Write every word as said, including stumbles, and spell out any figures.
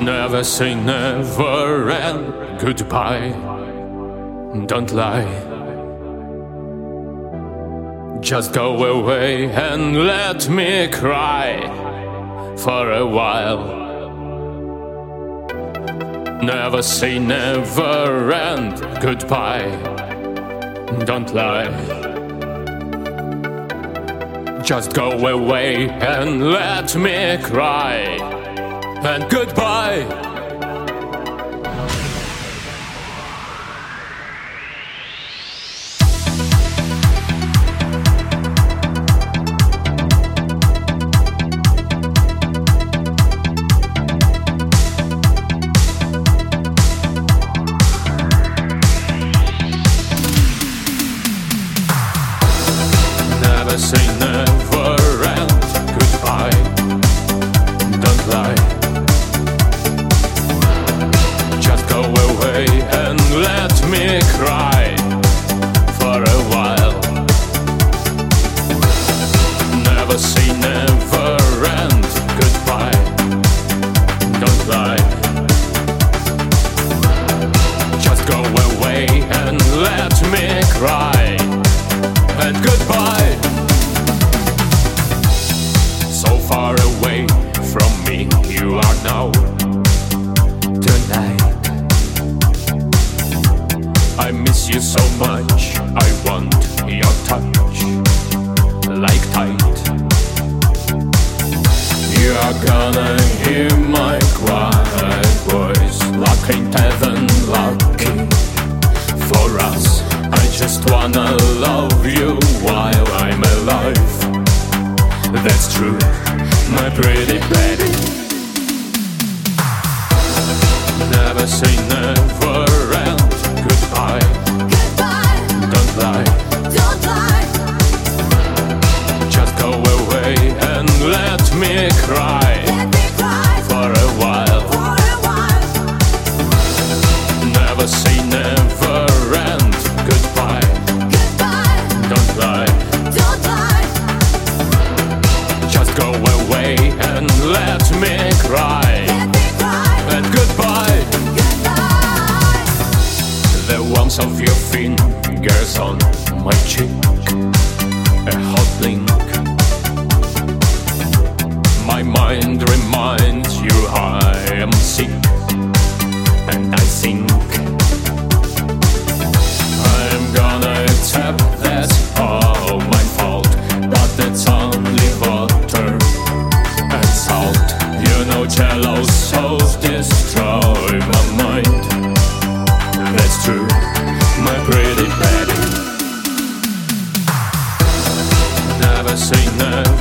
Never say never and goodbye. Don't lie. Just go away and let me cry for a while. Never say never and goodbye. Don't lie. Just go away and let me cry and goodbye. Never say never and goodbye. Don't lie. Just go away and let me cry for a while. Never say never and goodbye. Don't lie. Just go away and let me cry and goodbye. So far away from me you are now. Tonight I miss you so much. I want your touch like tight. You are gonna hear my quiet voice. Luck ain't heaven lucky for us. I just wanna love you while I'm alive. That's true, my pretty baby. Never say never and goodbye. Goodbye. Don't lie. Don't lie. Just go away and let me cry Let me cry for a while. for a while. Never say never and goodbye. Goodbye. Don't lie. Don't lie. Just go away and let me cry Let me cry. and goodbye. Goodbye. The warmth of your fingers on my cheek, a hot link. My mind reminds you I am sick, and I think I'm gonna accept that's all my fault. But it's only water and salt. You know jello souls destroy my mind. That's true, my pretty baby. Never say never